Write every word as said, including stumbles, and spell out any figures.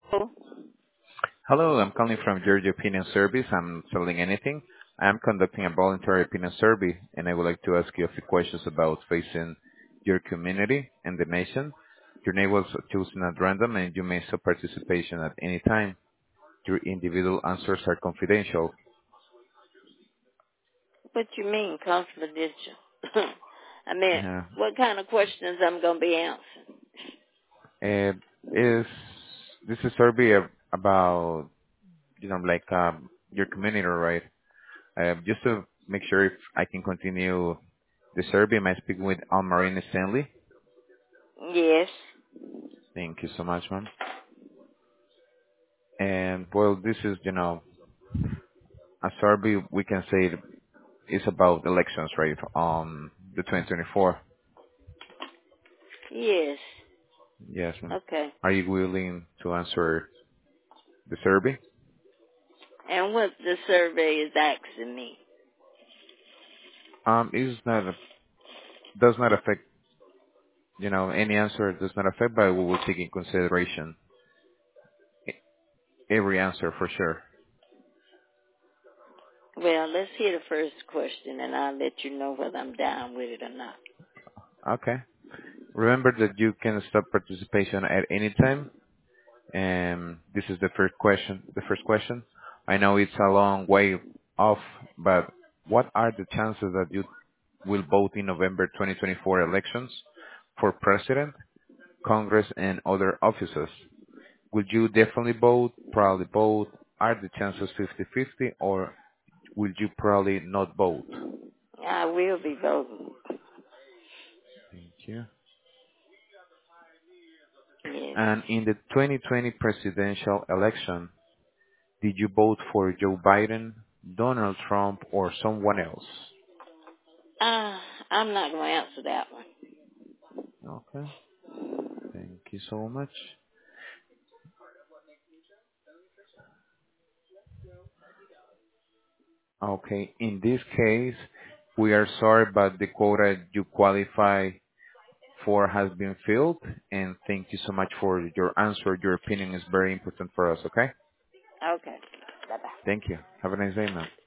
Oh, Hello, I'm calling from Georgia Opinion Service. I'm selling anything. I'm conducting a voluntary opinion survey, and I would like to ask you a few questions about facing your community and the nation. Your name was chosen at random, and you may stop participation at any time. Your individual answers are confidential. what you mean confidential? I mean, Uh, what kind of questions I'm going to be answering? and is this is a survey ab- about, you know, like um, your community, right? Uh, just to make sure if I can continue the survey, am I speaking with Almarine Stanley? Yes. Thank you so much, ma'am. And well, this is, you know, a survey we can say is about elections, right? Um, the twenty twenty-four. Yes. Yes, ma'am. Okay. Are you willing to answer the survey? And what the survey is asking me? Um, it is not, does not affect, you know, any answer does not affect, but we will take in consideration e- every answer for sure. Well, let's hear the first question, and I'll let you know whether I'm down with it or not. Okay. Remember that you can stop participation at any time. And this is the first question. The first question. I know it's a long way off, but what are the chances that you will vote in November twenty twenty-four elections for president, Congress, and other offices? Would you definitely vote, probably vote? Are the chances fifty-fifty, or will you probably not vote? I will be voting. Thank you. Yes. And in the twenty twenty presidential election, did you vote for Joe Biden, Donald Trump, or someone else? Uh, I'm not going to answer that one. Okay. Thank you so much. Okay. In this case, we are sorry, but the quota you qualify for has been filled, and thank you so much for your answer. Your opinion is very important for us, okay? Okay. Bye-bye. Thank you. Have a nice day, man.